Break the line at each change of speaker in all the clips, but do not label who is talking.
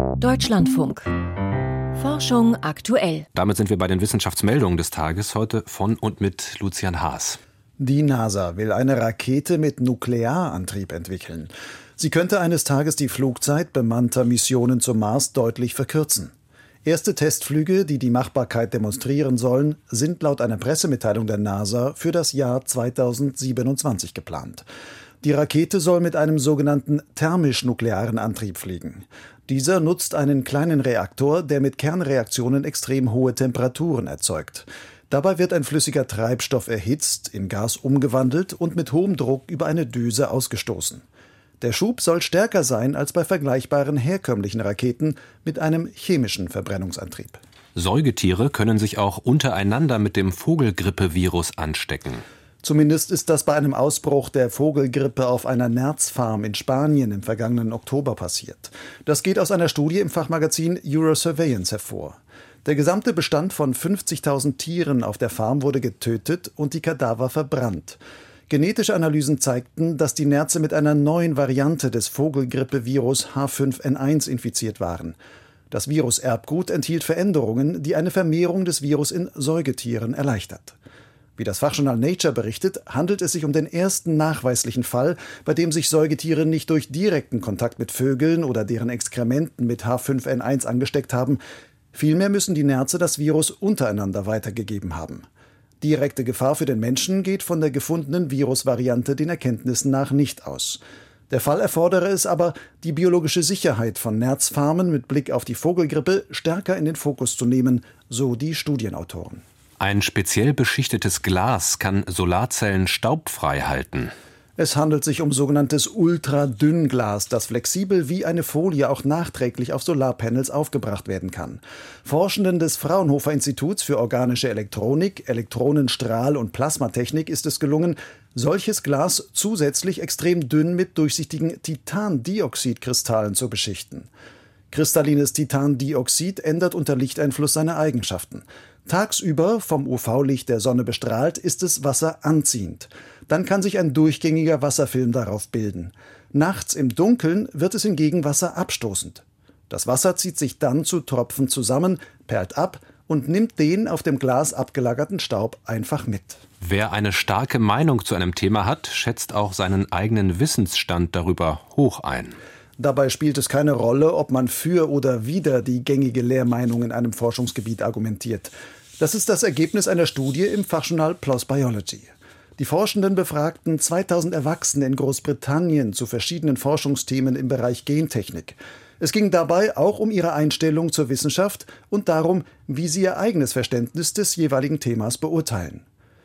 Deutschlandfunk. Forschung aktuell.
Damit sind wir bei den Wissenschaftsmeldungen des Tages, heute von und mit Lucian Haas.
Die NASA will eine Rakete mit Nuklearantrieb entwickeln. Sie könnte eines Tages die Flugzeit bemannter Missionen zum Mars deutlich verkürzen. Erste Testflüge, die die Machbarkeit demonstrieren sollen, sind laut einer Pressemitteilung der NASA für das Jahr 2027 geplant. Die Rakete soll mit einem sogenannten thermisch-nuklearen Antrieb fliegen. Dieser nutzt einen kleinen Reaktor, der mit Kernreaktionen extrem hohe Temperaturen erzeugt. Dabei wird ein flüssiger Treibstoff erhitzt, in Gas umgewandelt und mit hohem Druck über eine Düse ausgestoßen. Der Schub soll stärker sein als bei vergleichbaren herkömmlichen Raketen mit einem chemischen Verbrennungsantrieb.
Säugetiere können sich auch untereinander mit dem Vogelgrippevirus anstecken.
Zumindest ist das bei einem Ausbruch der Vogelgrippe auf einer Nerzfarm in Spanien im vergangenen Oktober passiert. Das geht aus einer Studie im Fachmagazin Eurosurveillance hervor. Der gesamte Bestand von 50.000 Tieren auf der Farm wurde getötet und die Kadaver verbrannt. Genetische Analysen zeigten, dass die Nerze mit einer neuen Variante des Vogelgrippevirus H5N1 infiziert waren. Das Viruserbgut enthielt Veränderungen, die eine Vermehrung des Virus in Säugetieren erleichtert. Wie das Fachjournal Nature berichtet, handelt es sich um den ersten nachweislichen Fall, bei dem sich Säugetiere nicht durch direkten Kontakt mit Vögeln oder deren Exkrementen mit H5N1 angesteckt haben. Vielmehr müssen die Nerze das Virus untereinander weitergegeben haben. Direkte Gefahr für den Menschen geht von der gefundenen Virusvariante den Erkenntnissen nach nicht aus. Der Fall erfordere es aber, die biologische Sicherheit von Nerzfarmen mit Blick auf die Vogelgrippe stärker in den Fokus zu nehmen, so die Studienautoren.
Ein speziell beschichtetes Glas kann Solarzellen staubfrei halten.
Es handelt sich um sogenanntes Ultradünnglas, das flexibel wie eine Folie auch nachträglich auf Solarpanels aufgebracht werden kann. Forschenden des Fraunhofer Instituts für organische Elektronik, Elektronenstrahl- und Plasmatechnik ist es gelungen, solches Glas zusätzlich extrem dünn mit durchsichtigen Titandioxidkristallen zu beschichten. Kristallines Titandioxid ändert unter Lichteinfluss seine Eigenschaften. Tagsüber, vom UV-Licht der Sonne bestrahlt, ist es wasseranziehend. Dann kann sich ein durchgängiger Wasserfilm darauf bilden. Nachts im Dunkeln wird es hingegen wasserabstoßend. Das Wasser zieht sich dann zu Tropfen zusammen, perlt ab und nimmt den auf dem Glas abgelagerten Staub einfach mit.
Wer eine starke Meinung zu einem Thema hat, schätzt auch seinen eigenen Wissensstand darüber hoch ein.
Dabei spielt es keine Rolle, ob man für oder wider die gängige Lehrmeinung in einem Forschungsgebiet argumentiert. Das ist das Ergebnis einer Studie im Fachjournal PLOS Biology. Die Forschenden befragten 2000 Erwachsene in Großbritannien zu verschiedenen Forschungsthemen im Bereich Gentechnik. Es ging dabei auch um ihre Einstellung zur Wissenschaft und darum, wie sie ihr eigenes Verständnis des jeweiligen Themas beurteilen.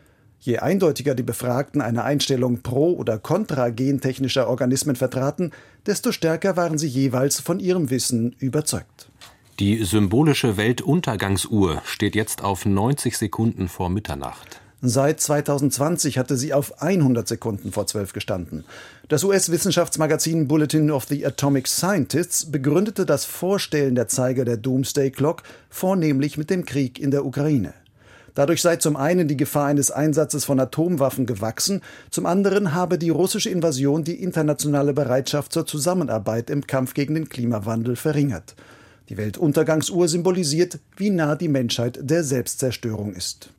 Je eindeutiger die Befragten eine Einstellung pro oder kontra gentechnischer Organismen vertraten, desto stärker waren sie jeweils von ihrem Wissen überzeugt.
Die symbolische Weltuntergangsuhr steht jetzt auf 90 Sekunden vor Mitternacht.
Seit 2020 hatte sie auf 100 Sekunden vor 12 gestanden. Das US-Wissenschaftsmagazin Bulletin of the Atomic Scientists begründete das Vorstellen der Zeiger der Doomsday Clock vornehmlich mit dem Krieg in der Ukraine. Dadurch sei zum einen die Gefahr eines Einsatzes von Atomwaffen gewachsen, zum anderen habe die russische Invasion die internationale Bereitschaft zur Zusammenarbeit im Kampf gegen den Klimawandel verringert. Die Weltuntergangsuhr symbolisiert, wie nah die Menschheit der Selbstzerstörung ist.